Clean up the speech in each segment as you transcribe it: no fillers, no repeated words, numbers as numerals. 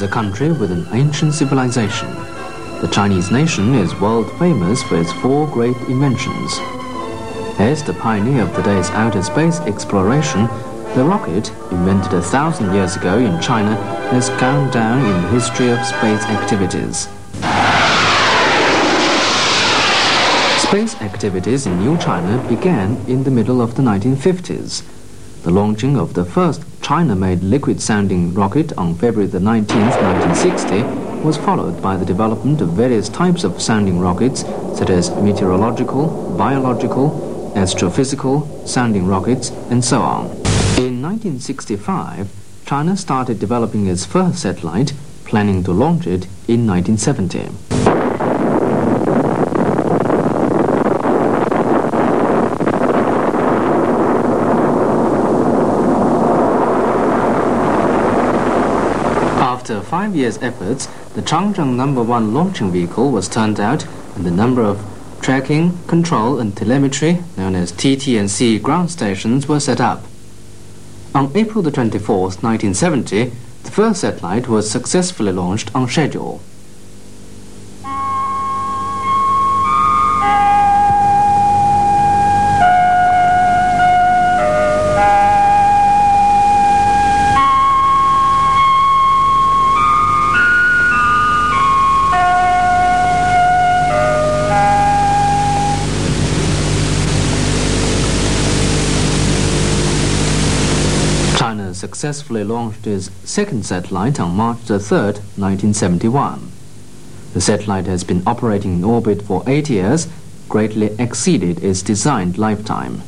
a country with an ancient civilization. The Chinese nation is world famous for its four great inventions. As the pioneer of today's outer space exploration, the rocket, invented 1,000 years ago in China, has gone down in the history of space activities. Space activities in New China began in the middle of the 1950s. The launching of the first China-made liquid-sounding rocket on February the 19th, 1960, was followed by the development of various types of sounding rockets, such as meteorological, biological, astrophysical, sounding rockets, and so on. In 1965, China started developing its first satellite, planning to launch it in 1970. After 5 years' efforts, the Changzheng No. 1 launching vehicle was turned out, and the number of tracking, control and telemetry, known as TT&C ground stations, were set up. On April the 24th, 1970, the first satellite was successfully launched on schedule. China successfully launched its second satellite on March the 3rd, 1971. The satellite has been operating in orbit for 8 years, greatly exceeded its designed lifetime.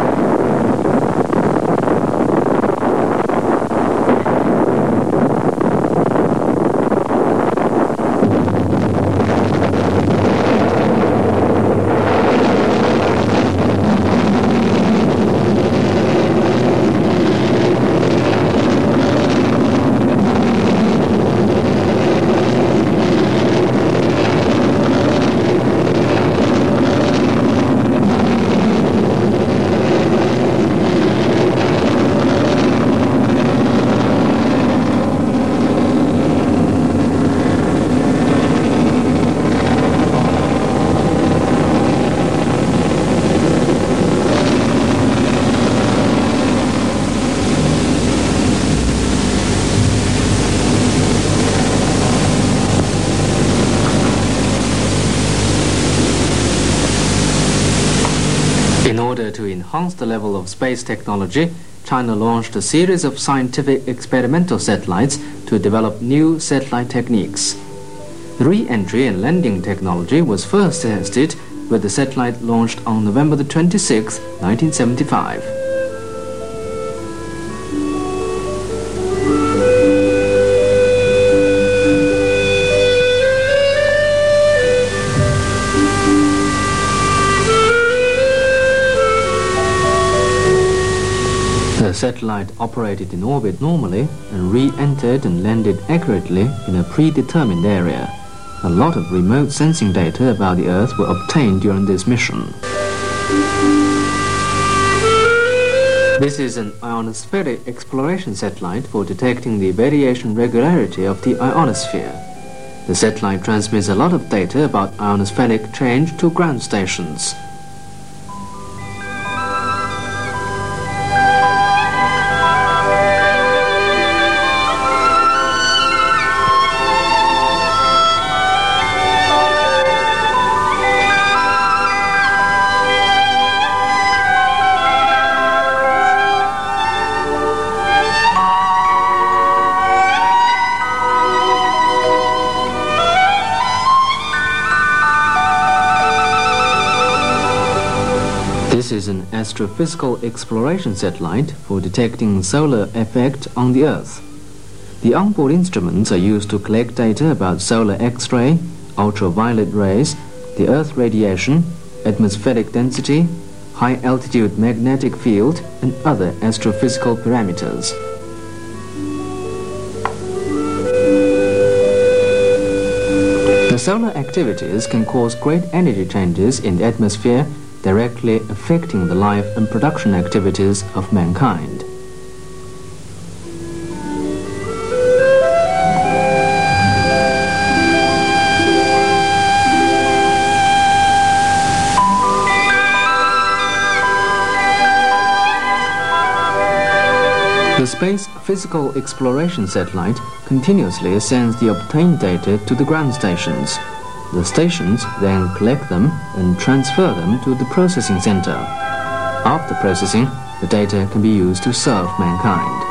In order to enhance the level of space technology, China launched a series of scientific experimental satellites to develop new satellite techniques. The re-entry and landing technology was first tested with the satellite launched on November the 26th, 1975. The satellite operated in orbit normally and re-entered and landed accurately in a predetermined area. A lot of remote sensing data about the Earth were obtained during this mission. This is an ionospheric exploration satellite for detecting the variation regularity of the ionosphere. The satellite transmits a lot of data about ionospheric change to ground stations. This is an astrophysical exploration satellite for detecting solar effect on the Earth. The onboard instruments are used to collect data about solar X-ray, ultraviolet rays, the Earth radiation, atmospheric density, high-altitude magnetic field, and other astrophysical parameters. The solar activities can cause great energy changes in the atmosphere, directly affecting the life and production activities of mankind. The Space Physical Exploration Satellite continuously sends the obtained data to the ground stations. The stations then collect them and transfer them to the processing center. After processing, the data can be used to serve mankind.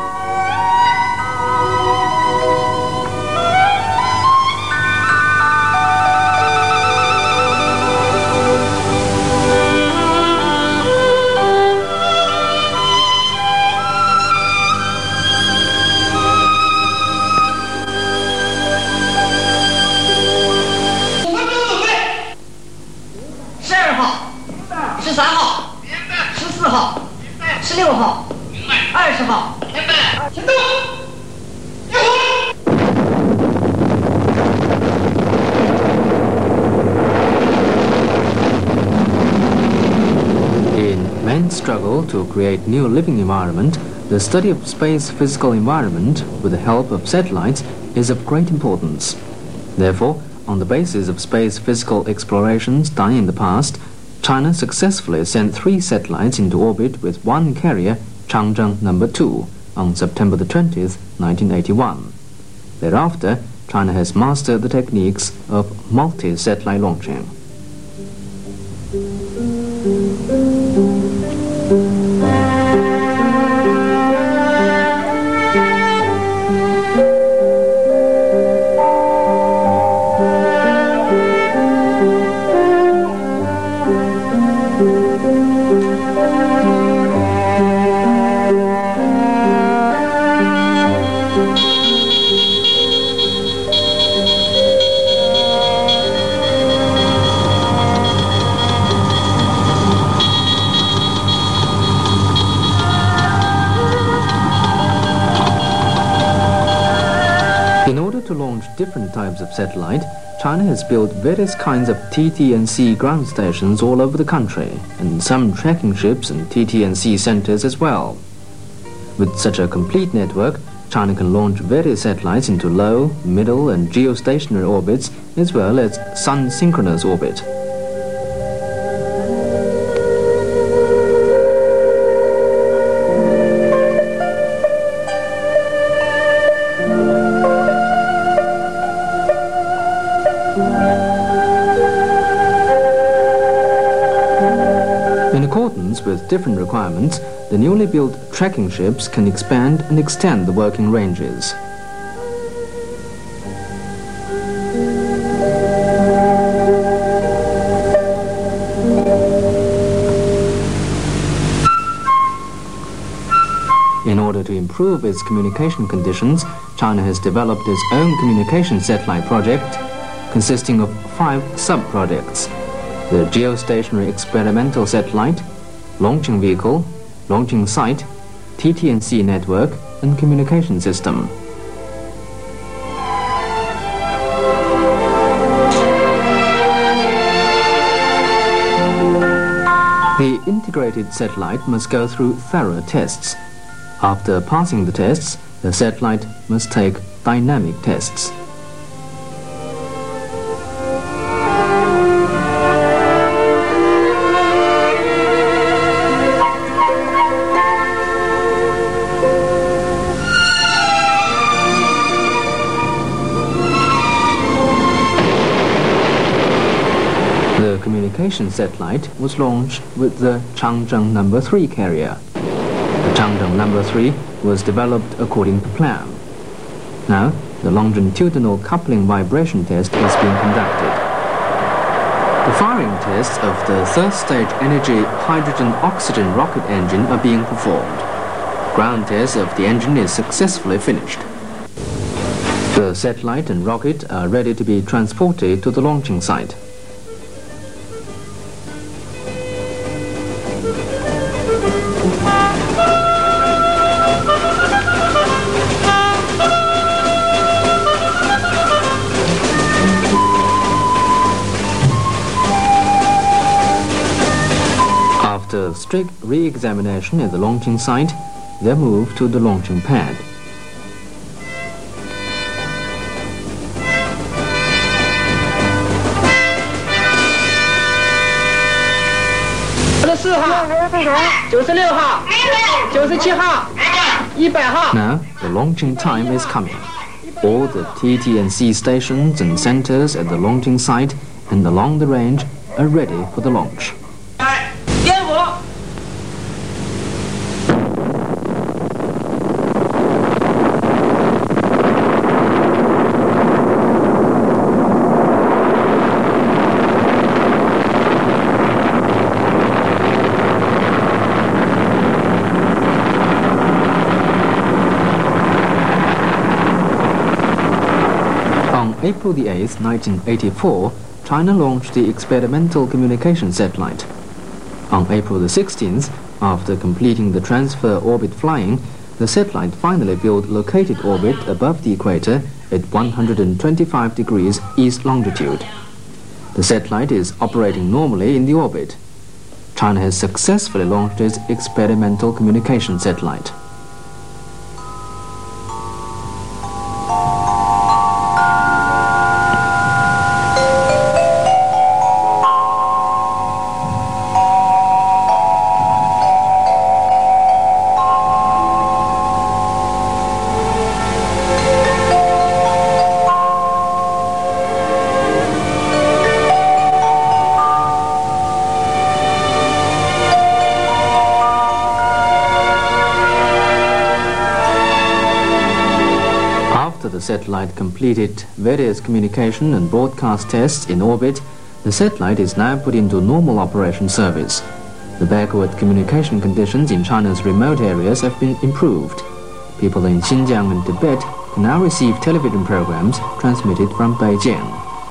In man's struggle to create new living environment, the study of space physical environment with the help of satellites is of great importance. Therefore, on the basis of space physical explorations done in the past, China successfully sent 3 satellites into orbit with 1 carrier, Changzheng No. 2, on September the 20th, 1981. Thereafter, China has mastered the techniques of multi-satellite launching. In order to launch different types of satellite, China has built various kinds of TT&C ground stations all over the country, and some tracking ships and TT&C centers as well. With such a complete network, China can launch various satellites into low, middle and geostationary orbits, as well as sun-synchronous orbit. In accordance with different requirements, the newly built tracking ships can expand and extend the working ranges. In order to improve its communication conditions, China has developed its own communication satellite project consisting of 5 sub-projects: the geostationary experimental satellite, launching vehicle, launching site, TT&C network, and communication system. The integrated satellite must go through thorough tests. After passing the tests, the satellite must take dynamic tests. The communication satellite was launched with the Changzheng No. 3 carrier. The Changzheng No. 3 was developed according to plan. Now, the longitudinal coupling vibration test is being conducted. The firing tests of the third-stage energy hydrogen-oxygen rocket engine are being performed. Ground test of the engine is successfully finished. The satellite and rocket are ready to be transported to the launching site. After strict re-examination at the launching site, they move to the launching pad. Now, the launching time is coming. All the TT&C stations and centers at the launching site and along the range are ready for the launch. On April the 8th, 1984, China launched the experimental communication satellite. On April the 16th, after completing the transfer orbit flying, the satellite finally built located orbit above the equator at 125 degrees east longitude. The satellite is operating normally in the orbit. China has successfully launched its experimental communication satellite. After the satellite completed various communication and broadcast tests in orbit, the satellite is now put into normal operation service. The backward communication conditions in China's remote areas have been improved. People in Xinjiang and Tibet can now receive television programs transmitted from Beijing.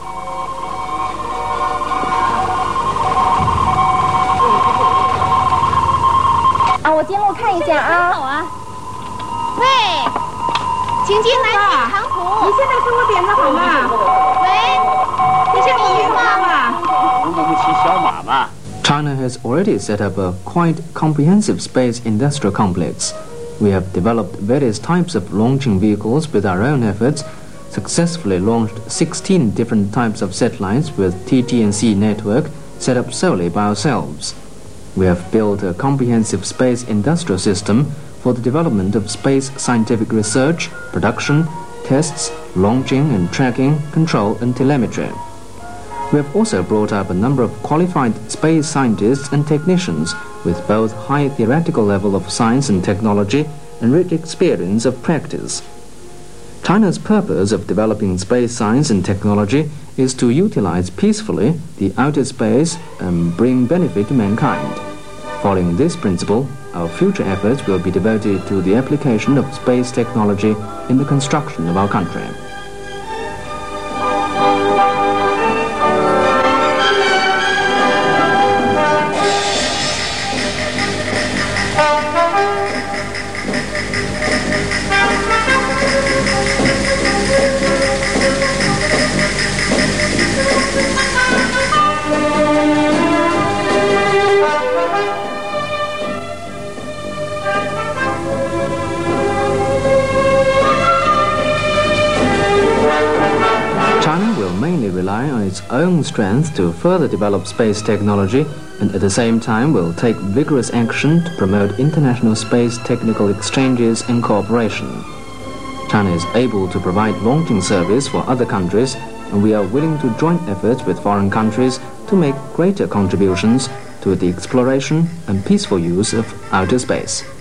我监录看一下啊。好啊。喂，请进南京长途。你现在给我点的好吗？喂，你是李云吗？我们骑小马嘛。 China has already set up a quite comprehensive space industrial complex. We have developed various types of launching vehicles with our own efforts, successfully launched 16 different types of satellites with TT&C network set up solely by ourselves. We have built a comprehensive space industrial system for the development of space scientific research, production, tests, launching and tracking, control and telemetry. We have also brought up a number of qualified space scientists and technicians with both high theoretical level of science and technology and rich experience of practice. China's purpose of developing space science and technology is to utilize peacefully the outer space and bring benefit to mankind. Following this principle, our future efforts will be devoted to the application of space technology in the construction of our country. China will mainly rely on its own strength to further develop space technology and at the same time will take vigorous action to promote international space technical exchanges and cooperation. China is able to provide launching service for other countries and we are willing to join efforts with foreign countries to make greater contributions to the exploration and peaceful use of outer space.